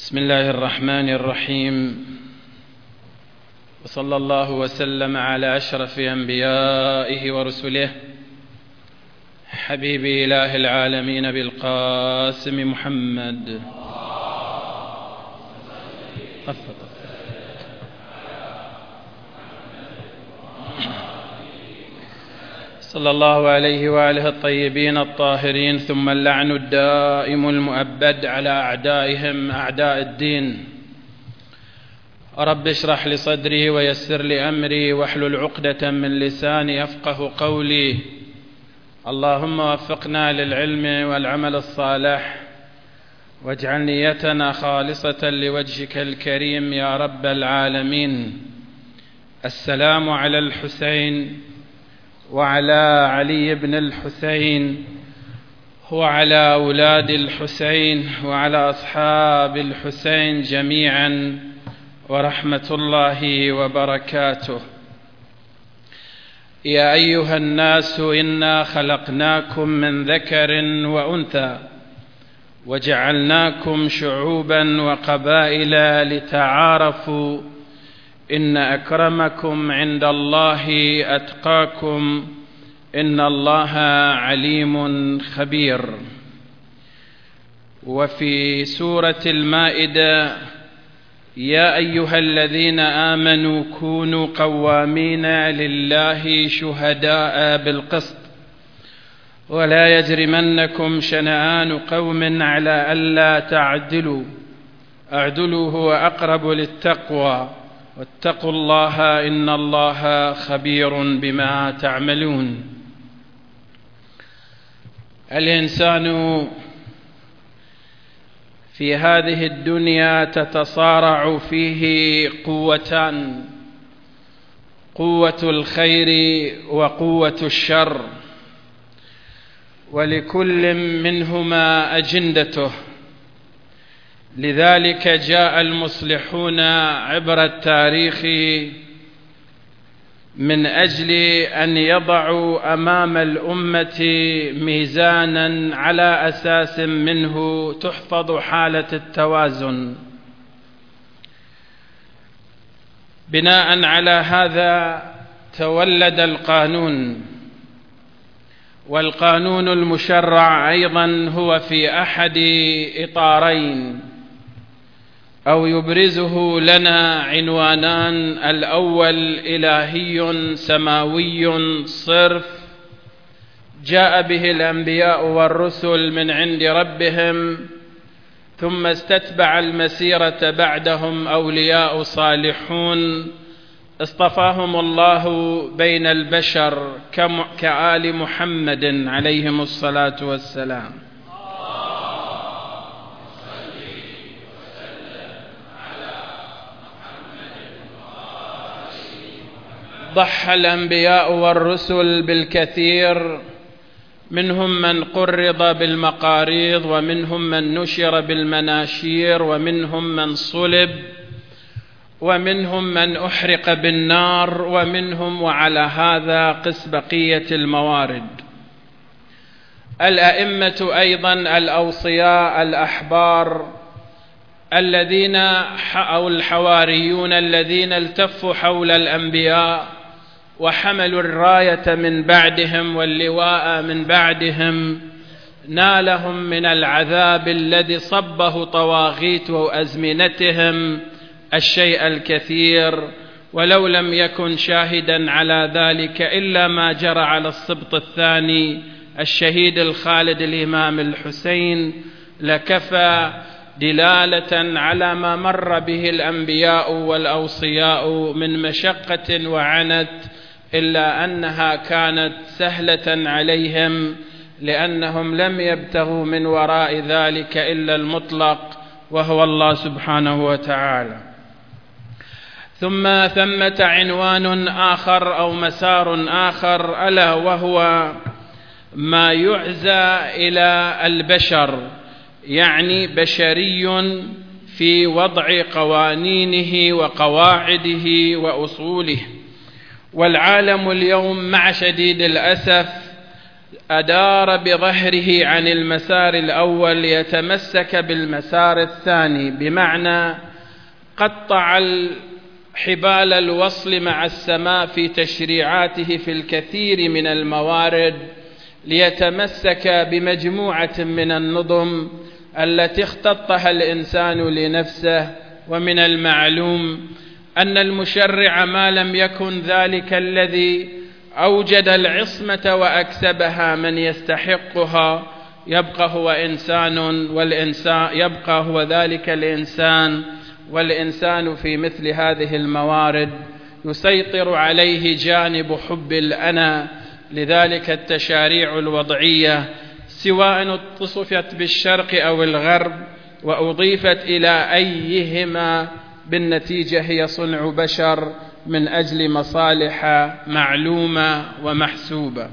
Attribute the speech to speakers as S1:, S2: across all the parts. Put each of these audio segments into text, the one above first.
S1: بسم الله الرحمن الرحيم، وصلى الله وسلم على أشرف أنبيائه ورسله حبيب إله العالمين بالقاسم محمد. صلى الله عليه وآله الطيبين الطاهرين، ثم اللعن الدائم المؤبد على أعدائهم أعداء الدين. رب اشرح لي صدري ويسر لي أمري واحلل عقدة من لساني يفقه قولي. اللهم وفقنا للعلم والعمل الصالح، واجعل نيتنا خالصة لوجهك الكريم يا رب العالمين. السلام على الحسين وعلى علي بن الحسين وعلى أولاد الحسين وعلى أصحاب الحسين جميعا، ورحمة الله وبركاته. يا أيها الناس إنا خلقناكم من ذكر وأنثى وجعلناكم شعوبا وقبائل لتعارفوا إن أكرمكم عند الله أتقاكم إن الله عليم خبير. وفي سورة المائدة: يا أيها الذين آمنوا كونوا قوامين لله شهداء بالقسط ولا يجرمنكم شنآن قوم على ألا تعدلوا اعدلوا هو أقرب للتقوى واتقوا الله إن الله خبير بما تعملون. الإنسان في هذه الدنيا تتصارع فيه قوتان: قوة الخير وقوة الشر، ولكل منهما أجندته. لذلك جاء المصلحون عبر التاريخ من أجل أن يضعوا أمام الأمة ميزانا على أساس منه تحفظ حالة التوازن. بناء على هذا تولد القانون، والقانون المشرع أيضا هو في أحد إطارين، أو يبرزه لنا عنوانان: الأول إلهي سماوي صرف جاء به الأنبياء والرسل من عند ربهم، ثم استتبع المسيرة بعدهم أولياء صالحون اصطفاهم الله بين البشر كآل محمد عليهم الصلاة والسلام. ضحى الأنبياء والرسل بالكثير، منهم من قرض بالمقاريض، ومنهم من نشر بالمناشير، ومنهم من صلب، ومنهم من أحرق بالنار، ومنهم وعلى هذا قس بقية الموارد. الأئمة أيضا الأوصياء الأحبار الذين أو الحواريون الذين التفوا حول الأنبياء وحملوا الراية من بعدهم واللواء من بعدهم، نالهم من العذاب الذي صبه طواغيت أزمنتهم الشيء الكثير، ولو لم يكن شاهدا على ذلك إلا ما جرى على السبط الثاني الشهيد الخالد الإمام الحسين لكفى دلالة على ما مر به الأنبياء والأوصياء من مشقة وعنت، إلا أنها كانت سهلة عليهم، لأنهم لم يبتغوا من وراء ذلك إلا المطلق وهو الله سبحانه وتعالى. ثم ثمة عنوان آخر أو مسار آخر، ألا وهو ما يعزى إلى البشر، يعني بشري في وضع قوانينه وقواعده وأصوله. والعالم اليوم مع شديد الأسف أدار بظهره عن المسار الأول ليتمسك بالمسار الثاني، بمعنى قطع حبال الوصل مع السماء في تشريعاته في الكثير من الموارد ليتمسك بمجموعة من النظم التي اختطها الإنسان لنفسه. ومن المعلوم أن المشرع ما لم يكن ذلك الذي أوجد العصمة وأكسبها من يستحقها يبقى هو إنسان، والإنسان يبقى هو ذلك الإنسان، والإنسان في مثل هذه الموارد يسيطر عليه جانب حب الأنا. لذلك التشاريع الوضعية سواء اتصفت بالشرق أو الغرب وأضيفت إلى أيهما بالنتيجة هي صنع بشر من أجل مصالح معلومة ومحسوبة.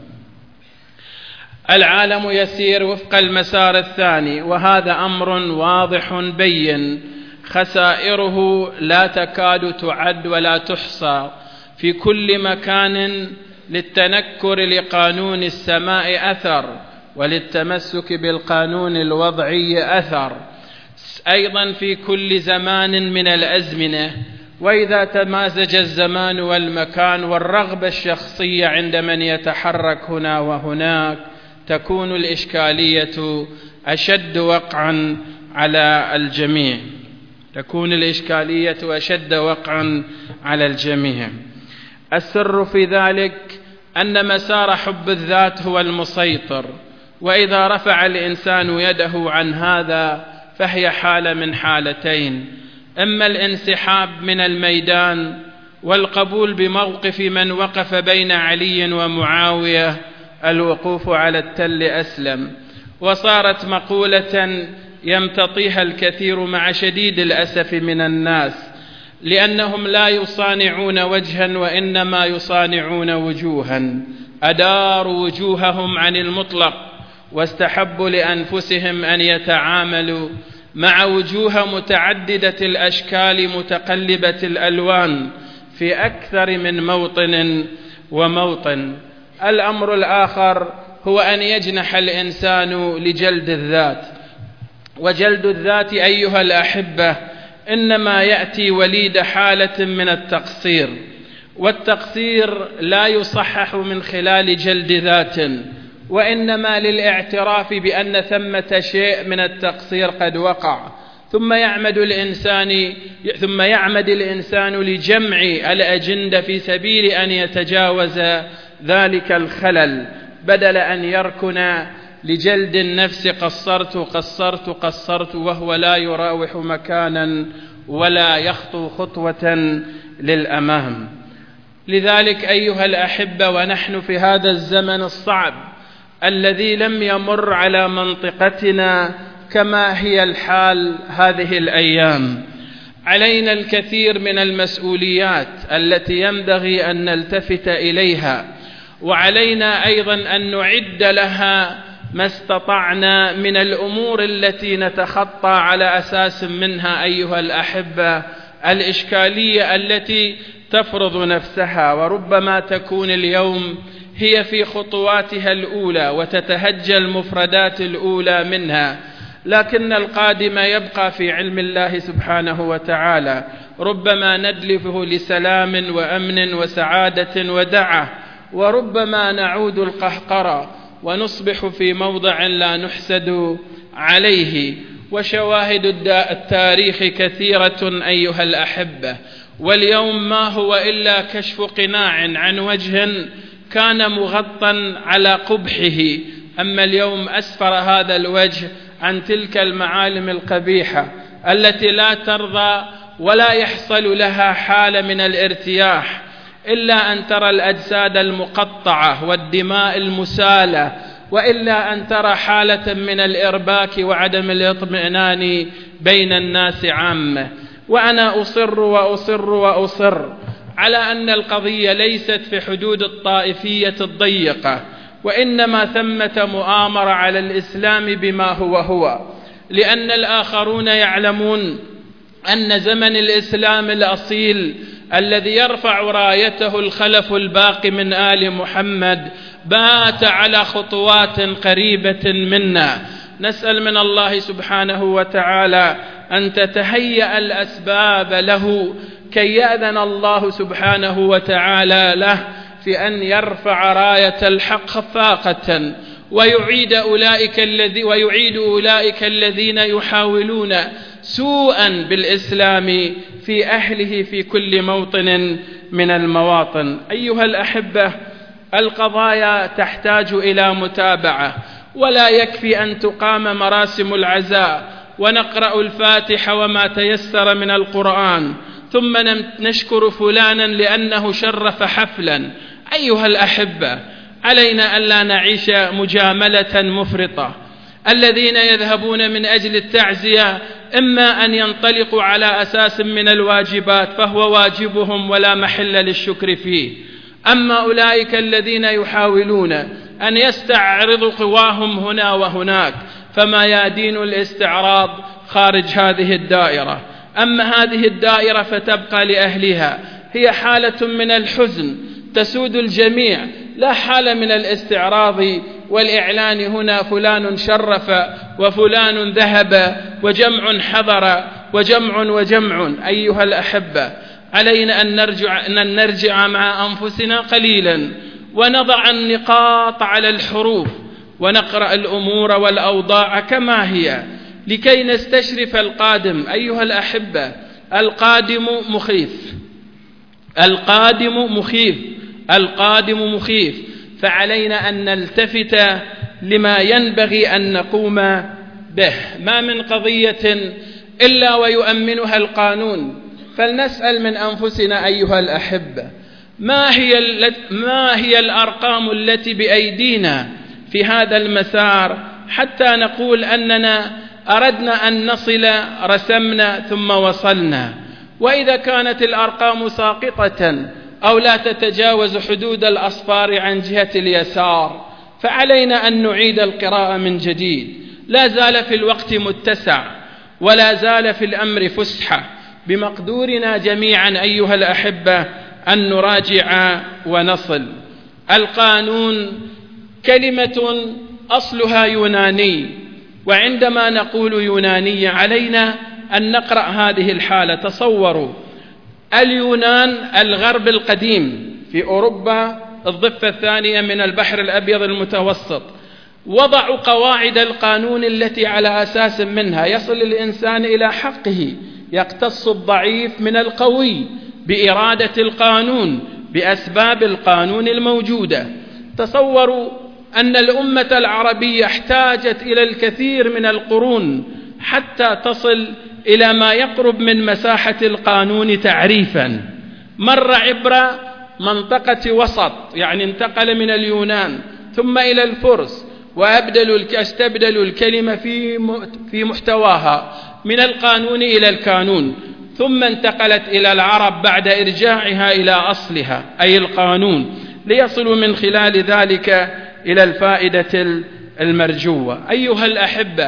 S1: العالم يسير وفق المسار الثاني، وهذا أمر واضح بين، خسائره لا تكاد تعد ولا تحصى في كل مكان. للتنكر لقانون السماء أثر، وللتمسك بالقانون الوضعي أثر، أيضا في كل زمان من الأزمنة. وإذا تمازج الزمان والمكان والرغبة الشخصية عند من يتحرك هنا وهناك تكون الإشكالية أشد وقعا على الجميع، تكون الإشكالية أشد وقعا على الجميع. السر في ذلك أن مسار حب الذات هو المسيطر، وإذا رفع الإنسان يده عن هذا فهي حالة من حالتين: إما الانسحاب من الميدان والقبول بموقف من وقف بين علي ومعاوية، الوقوف على التل أسلم. وصارت مقولة يمتطيها الكثير مع شديد الأسف من الناس، لأنهم لا يصانعون وجها وإنما يصانعون وجوها. أداروا وجوههم عن المطلق واستحبوا لأنفسهم أن يتعاملوا مع وجوه متعددة الأشكال متقلبة الألوان في أكثر من موطن وموطن. الأمر الآخر هو أن يجنح الإنسان لجلد الذات. وجلد الذات أيها الأحبة إنما يأتي وليد حالة من التقصير، والتقصير لا يصحح من خلال جلد ذات، وإنما للاعتراف بأن ثمة شيء من التقصير قد وقع، ثم يعمد الإنسان لجمع الأجندة في سبيل أن يتجاوز ذلك الخلل، بدل أن يركن لجلد النفس قصرت وهو لا يراوح مكانا ولا يخطو خطوة للأمام. لذلك أيها الأحبة، ونحن في هذا الزمن الصعب الذي لم يمر على منطقتنا كما هي الحال هذه الأيام، علينا الكثير من المسؤوليات التي ينبغي أن نلتفت إليها، وعلينا أيضا أن نعد لها ما استطعنا من الأمور التي نتخطى على أساس منها أيها الأحبة الإشكالية التي تفرض نفسها، وربما تكون اليوم هي في خطواتها الأولى وتتهجى المفردات الأولى منها، لكن القادم يبقى في علم الله سبحانه وتعالى. ربما ندلفه لسلام وأمن وسعادة ودعة، وربما نعود القهقرة ونصبح في موضع لا نحسد عليه. وشواهد التاريخ كثيرة أيها الأحبة، واليوم ما هو إلا كشف قناع عن وجه كان مغطى على قبحه، أما اليوم أسفر هذا الوجه عن تلك المعالم القبيحة التي لا ترضى ولا يحصل لها حالة من الارتياح إلا أن ترى الأجساد المقطعة والدماء المسالة، وإلا أن ترى حالة من الإرباك وعدم الاطمئنان بين الناس عامة. وأنا أصر على أن القضية ليست في حدود الطائفية الضيقة، وإنما ثمة مؤامرة على الإسلام بما هو، لأن الآخرون يعلمون أن زمن الإسلام الأصيل الذي يرفع رايته الخلف الباقي من آل محمد بات على خطوات قريبة منا. نسأل من الله سبحانه وتعالى أن تتهيأ الأسباب له كي يأذن الله سبحانه وتعالى له في أن يرفع راية الحق خفاقة، ويعيد أولئك الذين يحاولون سوءا بالإسلام في أهله في كل موطن من المواطن. أيها الأحبة، القضايا تحتاج إلى متابعة، ولا يكفي أن تقام مراسم العزاء ونقرأ الفاتحة وما تيسر من القرآن ثم نشكر فلانا لأنه شرف حفلا. أيها الأحبة، علينا ألا نعيش مجاملة مفرطة. الذين يذهبون من أجل التعزية إما أن ينطلقوا على أساس من الواجبات فهو واجبهم ولا محل للشكر فيه، أما أولئك الذين يحاولون أن يستعرضوا قواهم هنا وهناك فما يدين الاستعراض خارج هذه الدائرة. أما هذه الدائرة فتبقى لأهلها، هي حالة من الحزن تسود الجميع، لا حالة من الاستعراض والإعلان هنا فلان شرف وفلان ذهب وجمع حضر وجمع. أيها الأحبة، علينا أن نرجع مع أنفسنا قليلا ونضع النقاط على الحروف ونقرأ الأمور والأوضاع كما هي لكي نستشرف القادم. أيها الأحبة، القادم مخيف، فعلينا أن نلتفت لما ينبغي أن نقوم به. ما من قضية إلا ويؤمنها القانون، فلنسأل من أنفسنا أيها الأحبة، ما هي الأرقام التي بأيدينا في هذا المسار حتى نقول أننا أردنا أن نصل رسمنا ثم وصلنا؟ وإذا كانت الأرقام ساقطة أو لا تتجاوز حدود الأصفار عن جهة اليسار فعلينا أن نعيد القراءة من جديد. لا زال في الوقت متسع ولا زال في الأمر فسحة، بمقدورنا جميعا أيها الأحبة أن نراجع ونصل. القانون كلمة أصلها يوناني، وعندما نقول يونانية علينا أن نقرأ هذه الحالة. تصوروا اليونان الغرب القديم في أوروبا الضفة الثانية من البحر الأبيض المتوسط وضعوا قواعد القانون التي على أساس منها يصل الإنسان إلى حقه، يقتص الضعيف من القوي بإرادة القانون بأسباب القانون الموجودة. تصوروا أن الأمة العربية احتاجت إلى الكثير من القرون حتى تصل إلى ما يقرب من مساحة القانون تعريفا. مر عبر منطقة وسط، يعني انتقل من اليونان ثم إلى الفرس واستبدلوا الكلمة في محتواها من القانون إلى الكانون، ثم انتقلت إلى العرب بعد إرجاعها إلى أصلها أي القانون، ليصلوا من خلال ذلك إلى الفائدة المرجوة. أيها الأحبة،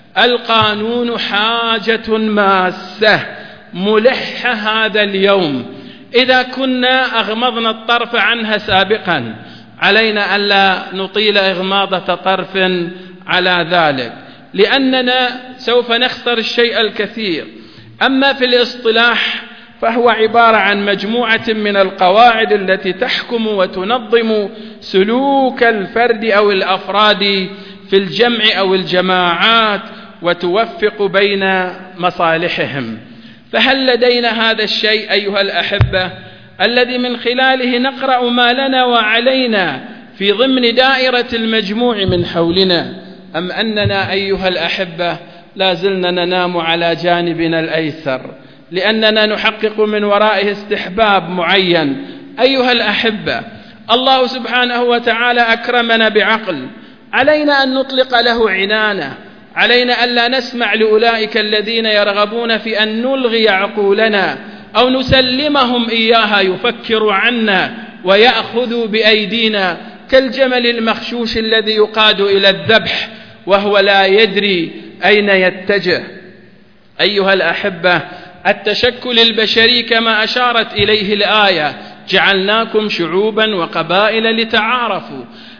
S1: القانون حاجة ماسة ملحة هذا اليوم. إذا كنا أغمضنا الطرف عنها سابقا علينا ألا نطيل إغماضة طرف على ذلك، لأننا سوف نخسر الشيء الكثير. أما في الاصطلاح فهو عبارة عن مجموعة من القواعد التي تحكم وتنظم سلوك الفرد أو الأفراد في الجمع أو الجماعات وتوفق بين مصالحهم. فهل لدينا هذا الشيء أيها الأحبة الذي من خلاله نقرأ ما لنا وعلينا في ضمن دائرة المجموع من حولنا، أم أننا أيها الأحبة لا زلنا ننام على جانبنا الأيسر لأننا نحقق من ورائه استحباب معين؟ أيها الأحبة، الله سبحانه وتعالى أكرمنا بعقل، علينا أن نطلق له عنانه، علينا ألا نسمع لأولئك الذين يرغبون في أن نلغي عقولنا أو نسلمهم إياها يفكر عنا ويأخذ بأيدينا كالجمل المخشوش الذي يقاد إلى الذبح وهو لا يدري أين يتجه. أيها الأحبة، التشكل البشري كما أشارت إليه الآية جعلناكم شعوبا وقبائل لتعارفوا،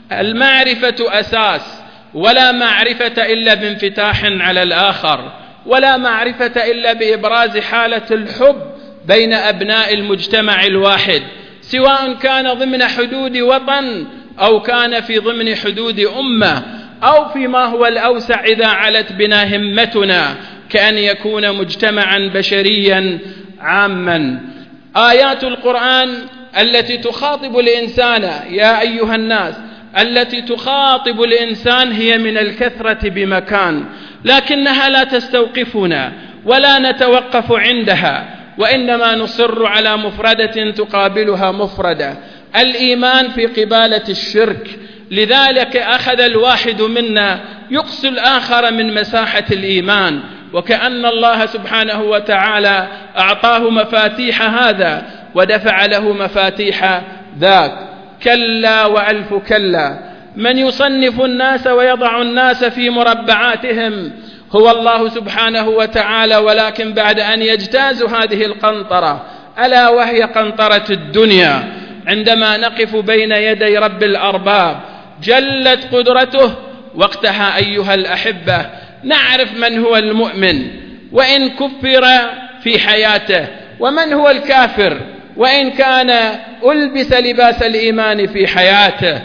S1: المعرفة أساس، ولا معرفة إلا بانفتاح على الآخر، ولا معرفة إلا بإبراز حالة الحب بين أبناء المجتمع الواحد، سواء كان ضمن حدود وطن أو كان في ضمن حدود أمة، أو فيما هو الأوسع إذا علت بنا همتنا كأن يكون مجتمعا بشريا عاما. آيات القرآن التي تخاطب الإنسان يا أيها الناس، التي تخاطب الإنسان هي من الكثرة بمكان، لكنها لا تستوقفنا ولا نتوقف عندها، وإنما نصر على مفردة تقابلها مفردة: الإيمان في قبالة الشرك. لذلك أخذ الواحد منا يقصي الآخر من مساحة الإيمان، وكأن الله سبحانه وتعالى أعطاه مفاتيح هذا ودفع له مفاتيح ذاك. كلا وألف كلا، من يصنف الناس ويضع الناس في مربعاتهم هو الله سبحانه وتعالى، ولكن بعد أن يجتاز هذه القنطرة، ألا وهي قنطرة الدنيا، عندما نقف بين يدي رب الأرباب جلت قدرته، وقتها أيها الأحبة نعرف من هو المؤمن وإن كفر في حياته، ومن هو الكافر وإن كان ألبس لباس الإيمان في حياته.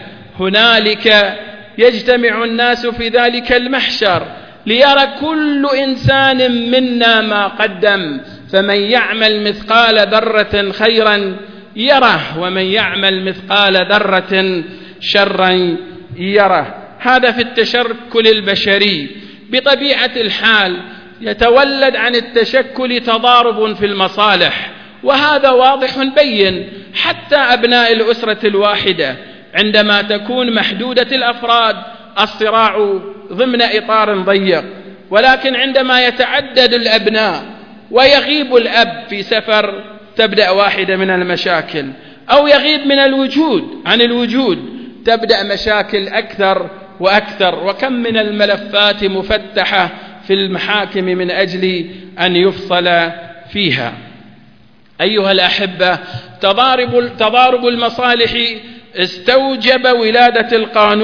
S1: هنالك يجتمع الناس في ذلك المحشر ليرى كل إنسان منا ما قدم، فمن يعمل مثقال ذرة خيرا يره، ومن يعمل مثقال ذرة شرا يره. هذا في التشكل البشري. بطبيعة الحال يتولد عن التشكل تضارب في المصالح، وهذا واضح بين. حتى أبناء الأسرة الواحدة عندما تكون محدودة الأفراد الصراع ضمن إطار ضيق، ولكن عندما يتعدد الأبناء ويغيب الأب في سفر تبدأ واحدة من المشاكل، أو يغيب من الوجود عن الوجود تبدأ مشاكل أكثر وأكثر. وكم من الملفات مفتحة في المحاكم من أجل أن يفصل فيها. أيها الأحبة، تضارب المصالح استوجب ولادة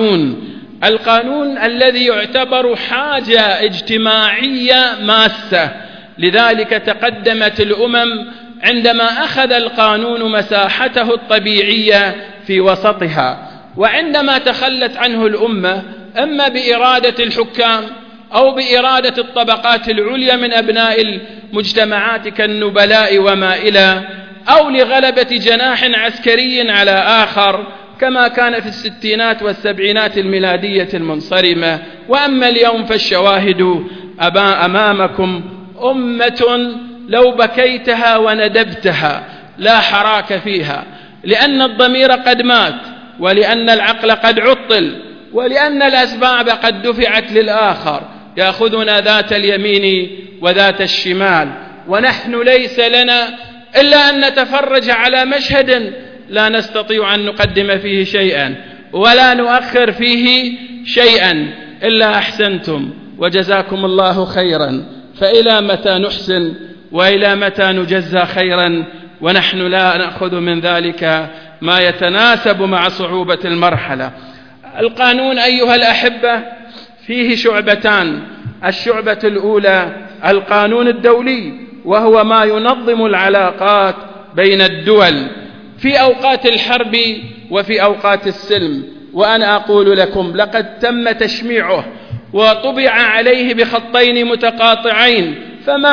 S1: القانون الذي يعتبر حاجة اجتماعية ماسة. لذلك تقدمت الأمم عندما أخذ القانون مساحته الطبيعية في وسطها، وعندما تخلت عنه الأمة إما بإرادة الحكام أو بإرادة الطبقات العليا من أبناء المجتمعات كالنبلاء وما إلى، أو لغلبة جناح عسكري على آخر كما كان في الستينات والسبعينات الميلادية المنصرمة. وأما اليوم فالشواهد أمامكم: أمة لو بكيتها وندبتها لا حراك فيها، لأن الضمير قد مات، ولأن العقل قد عطل، ولأن الأسباب قد دفعت للآخر، يأخذنا ذات اليمين وذات الشمال، ونحن ليس لنا إلا أن نتفرج على مشهد لا نستطيع أن نقدم فيه شيئا ولا نؤخر فيه شيئا إلا أحسنتم وجزاكم الله خيرا. فإلى متى نحسن وإلى متى نجزى خيرا ونحن لا نأخذ من ذلك ما يتناسب مع صعوبة المرحلة؟ القانون أيها الأحبة فيه شعبتان. الشعبة الأولى القانون الدولي، وهو ما ينظم العلاقات بين الدول في أوقات الحرب وفي أوقات السلم. وأنا أقول لكم لقد تم تشميعه وطبع عليه بخطين متقاطعين، فما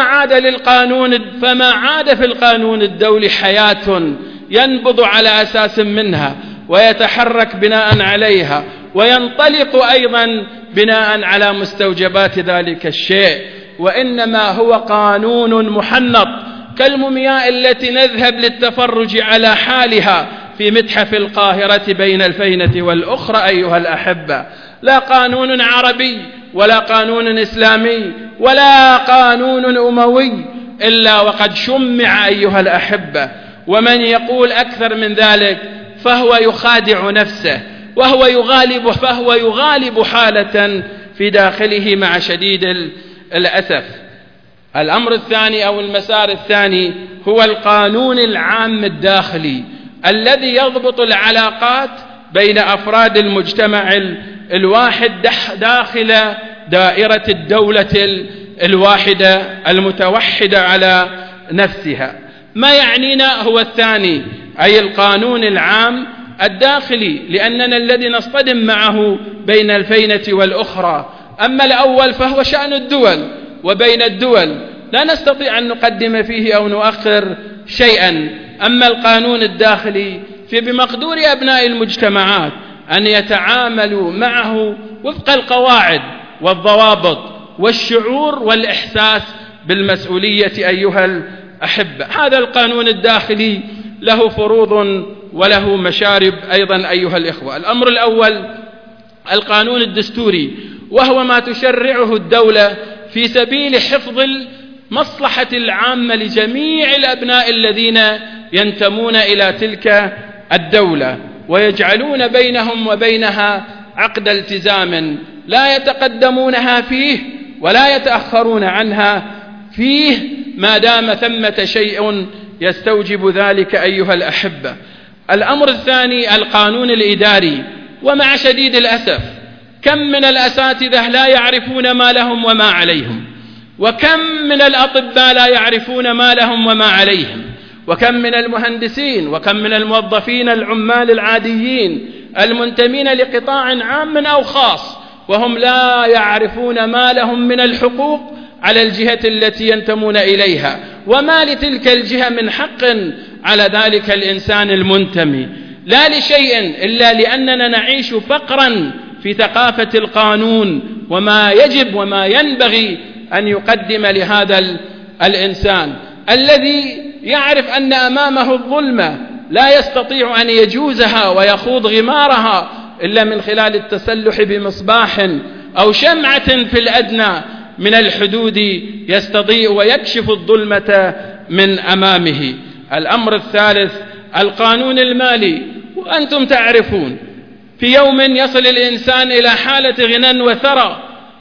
S1: عاد في القانون الدولي حياة ينبض على أساس منها ويتحرك بناء عليها وينطلق أيضا بناء على مستوجبات ذلك الشيء، وإنما هو قانون محنط كالمومياء التي نذهب للتفرج على حالها في متحف القاهرة بين الفينة والأخرى. أيها الأحبة، لا قانون عربي ولا قانون إسلامي ولا قانون أموي إلا وقد شمع أيها الأحبة. ومن يقول أكثر من ذلك فهو يخادع نفسه فهو يغالب حالة في داخله مع شديد الأسف. الأمر الثاني أو المسار الثاني هو القانون العام الداخلي الذي يضبط العلاقات بين أفراد المجتمع الواحد داخل دائرة الدولة الواحدة المتوحدة على نفسها. ما يعنينا هو الثاني، أي القانون العام الداخلي، لأننا الذي نصطدم معه بين الفينة والأخرى. أما الأول فهو شأن الدول، وبين الدول لا نستطيع أن نقدم فيه أو نؤخر شيئا. أما القانون الداخلي فبمقدور أبناء المجتمعات أن يتعاملوا معه وفق القواعد والضوابط والشعور والإحساس بالمسؤولية. أيها الأحبة، هذا القانون الداخلي له فروض وله مشارب أيضا أيها الإخوة. الأمر الأول القانون الدستوري، وهو ما تشرعه الدولة في سبيل حفظ المصلحة العامة لجميع الأبناء الذين ينتمون إلى تلك الدولة، ويجعلون بينهم وبينها عقد التزام لا يتقدمونها فيه ولا يتأخرون عنها فيه ما دام ثمة شيء يستوجب ذلك. أيها الأحبة، الأمر الثاني القانون الإداري، ومع شديد الأسف كم من الأساتذة لا يعرفون ما لهم وما عليهم، وكم من الأطباء لا يعرفون ما لهم وما عليهم، وكم من المهندسين، وكم من الموظفين العمال العاديين المنتمين لقطاع عام أو خاص وهم لا يعرفون ما لهم من الحقوق على الجهة التي ينتمون إليها، وما لتلك الجهة من حق على ذلك الإنسان المنتمي، لا لشيء إلا لأننا نعيش فقرا في ثقافة القانون وما يجب وما ينبغي أن يقدم لهذا الإنسان الذي يعرف أن أمامه الظلمة لا يستطيع أن يجوزها ويخوض غمارها إلا من خلال التسلح بمصباح أو شمعة في الأدنى من الحدود يستضيء ويكشف الظلمة من أمامه. الأمر الثالث القانون المالي، وأنتم تعرفون في يوم يصل الإنسان إلى حالة غنى وثرى،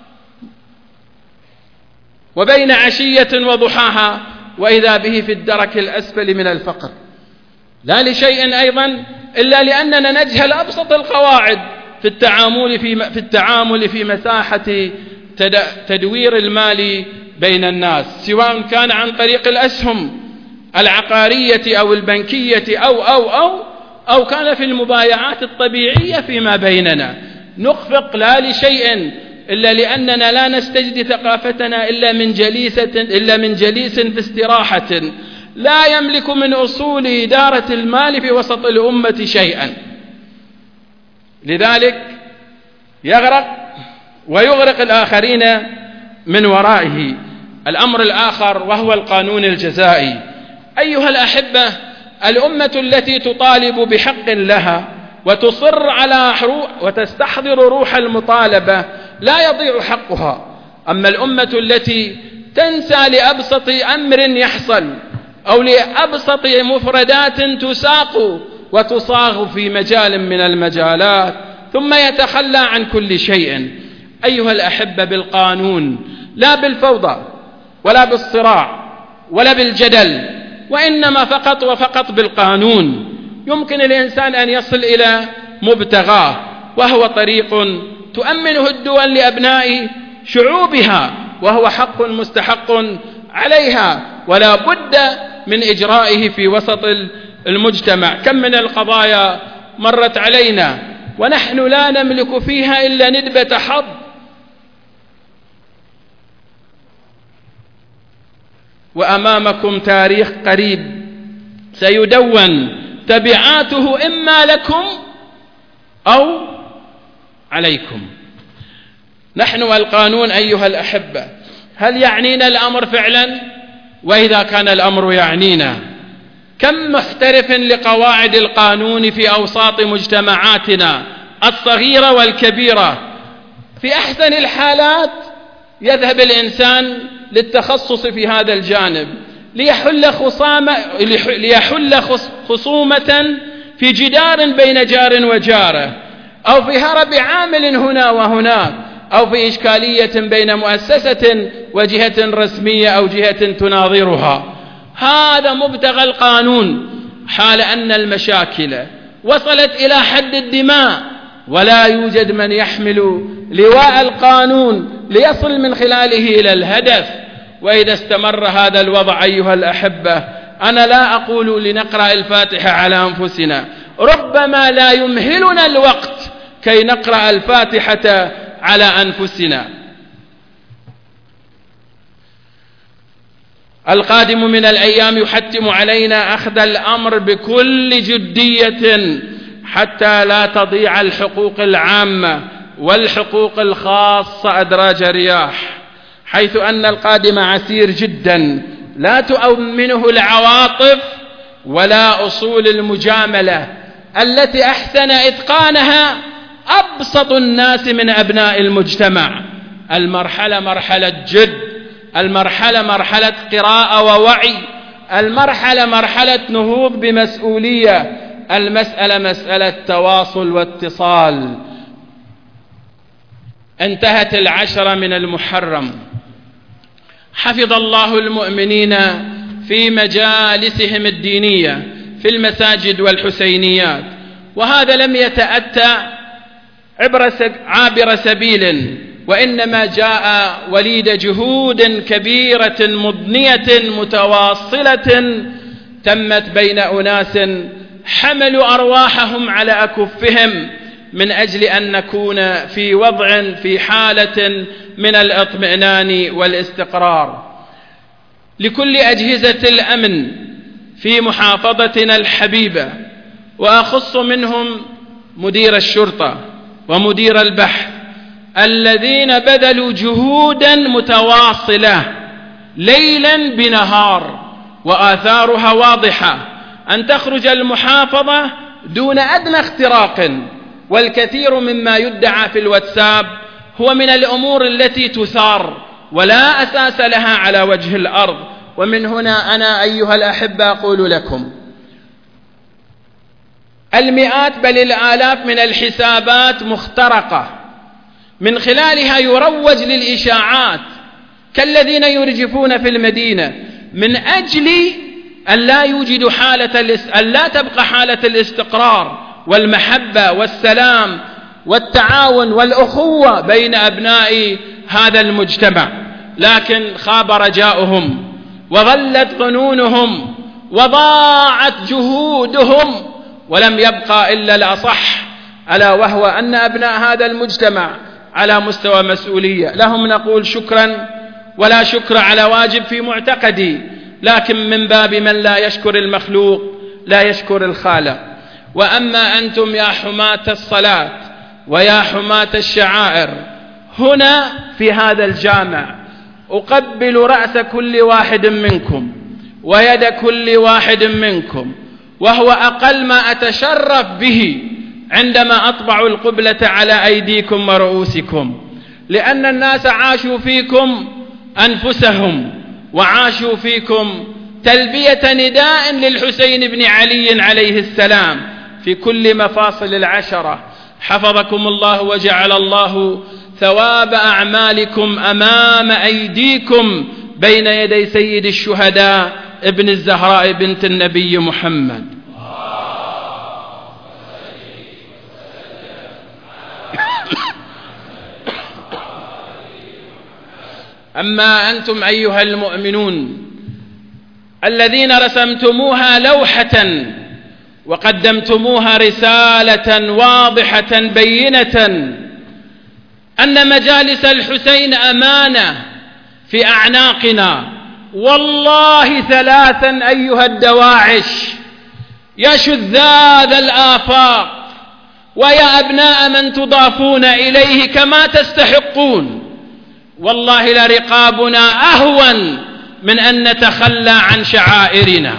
S1: وبين عشية وضحاها وإذا به في الدرك الأسفل من الفقر، لا لشيء أيضا إلا لأننا نجهل أبسط القواعد في التعامل في مساحة تدوير المال بين الناس، سواء كان عن طريق الأسهم العقارية أو البنكية أو كان في المبايعات الطبيعية فيما بيننا. نخفق لا لشيء إلا لأننا لا نستجدي ثقافتنا إلا من جليس في استراحة لا يملك من أصول إدارة المال في وسط الأمة شيئا، لذلك يغرق ويغرق الآخرين من ورائه. الأمر الآخر وهو القانون الجزائي. أيها الأحبة، الأمة التي تطالب بحق لها وتصر على وتستحضر روح المطالبة لا يضيع حقها. أما الأمة التي تنسى لأبسط أمر يحصل أو لأبسط مفردات تساق وتصاغ في مجال من المجالات ثم يتخلى عن كل شيء. أيها الأحبة، بالقانون لا بالفوضى ولا بالصراع ولا بالجدل، وإنما فقط وفقط بالقانون يمكن الإنسان أن يصل إلى مبتغاه، وهو طريق تؤمنه الدول لأبناء شعوبها، وهو حق مستحق عليها ولا بد من إجرائه في وسط المجتمع. كم من القضايا مرت علينا ونحن لا نملك فيها إلا ندبة حظ، وأمامكم تاريخ قريب سيدون تبعاته إما لكم أو عليكم. نحن والقانون أيها الأحبة، هل يعنينا الأمر فعلا؟ وإذا كان الأمر يعنينا، كم محترف لقواعد القانون في أوساط مجتمعاتنا الصغيرة والكبيرة. في أحسن الحالات يذهب الإنسان للتخصص في هذا الجانب ليحل خصومة في جدار بين جار وجاره، أو في هرب عامل هنا وهناك، أو في إشكالية بين مؤسسة وجهة رسمية أو جهة تناظرها. هذا مبتغى القانون، حال أن المشاكل وصلت إلى حد الدماء، ولا يوجد من يحمل لواء القانون ليصل من خلاله إلى الهدف. وإذا استمر هذا الوضع أيها الأحبة، أنا لا أقول لنقرأ الفاتحة على أنفسنا، ربما لا يمهلنا الوقت كي نقرأ الفاتحة على أنفسنا. القادم من الأيام يحتم علينا أخذ الأمر بكل جدية حتى لا تضيع الحقوق العامة والحقوق الخاصة أدراج رياح، حيث أن القادم عسير جدا لا تؤمنه العواطف ولا أصول المجاملة التي أحسن إتقانها أبسط الناس من أبناء المجتمع. المرحلة مرحلة جد، المرحلة مرحلة قراءة ووعي، المرحلة مرحلة نهوض بمسؤولية، المسألة مسألة تواصل واتصال. انتهت 10 من المحرم، حفظ الله المؤمنين في مجالسهم الدينية في المساجد والحسينيات، وهذا لم يتأتى عابر سبيل، وإنما جاء وليد جهود كبيرة مضنية متواصلة تمت بين أناس حملوا أرواحهم على أكفهم من أجل أن نكون في وضع في حالة من الاطمئنان والاستقرار. لكل أجهزة الأمن في محافظتنا الحبيبة، وأخص منهم مدير الشرطة ومدير البحث الذين بذلوا جهودا متواصلة ليلا بنهار، وآثارها واضحة، أن تخرج المحافظة دون أدنى اختراق. والكثير مما يدعى في الواتساب هو من الأمور التي تثار ولا أساس لها على وجه الأرض. ومن هنا أنا أيها الأحبة أقول لكم، المئات بل الآلاف من الحسابات مخترقة، من خلالها يروج للإشاعات كالذين يرجفون في المدينة من أجل أن لا يوجد أن لا تبقى حالة الاستقرار والمحبة والسلام والتعاون والأخوة بين أبناء هذا المجتمع. لكن خاب رجاؤهم وظلت ظنونهم وضاعت جهودهم، ولم يبقى إلا الأصح، ألا وهو أن أبناء هذا المجتمع على مستوى مسؤولية. لهم نقول شكرا، ولا شكر على واجب في معتقدي، لكن من باب من لا يشكر المخلوق لا يشكر الخالق. وأما أنتم يا حماة الصلاة ويا حماة الشعائر هنا في هذا الجامع، أقبل رأس كل واحد منكم ويد كل واحد منكم، وهو أقل ما أتشرف به عندما أطبع القبلة على أيديكم ورؤوسكم، لأن الناس عاشوا فيكم أنفسهم، وعاشوا فيكم تلبية نداء للحسين بن علي عليه السلام في كل مفاصل 10. حفظكم الله وجعل الله ثواب أعمالكم أمام أيديكم بين يدي سيد الشهداء ابن الزهراء بنت النبي محمد. أما أنتم أيها المؤمنون الذين رسمتموها لوحة وقدمتموها رسالة واضحة بينة أن مجالس الحسين أمانة في أعناقنا، والله 3 أيها الدواعش، يا شذاذ الآفاق ويا أبناء من تضافون إليه كما تستحقون، والله لرقابنا أهون من أن نتخلى عن شعائرنا.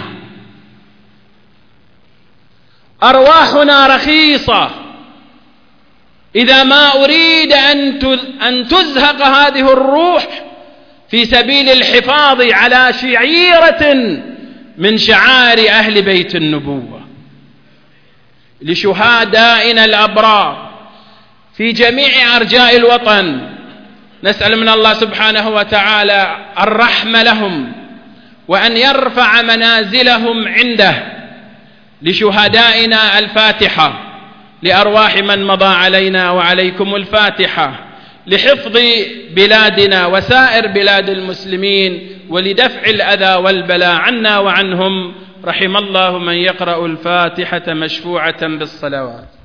S1: أرواحنا رخيصة، إذا ما أريد أن تزهق هذه الروح في سبيل الحفاظ على شعيرة من شعائر أهل بيت النبوة، لشهدائنا الأبرار في جميع أرجاء الوطن، نسأل من الله سبحانه وتعالى الرحمة لهم، وأن يرفع منازلهم عنده، لشهدائنا الفاتحة، لأرواح من مضى علينا وعليكم الفاتحة، لحفظ بلادنا وسائر بلاد المسلمين، ولدفع الأذى والبلاء عنا وعنهم. رحم الله من يقرأ الفاتحة مشفوعة بالصلوات.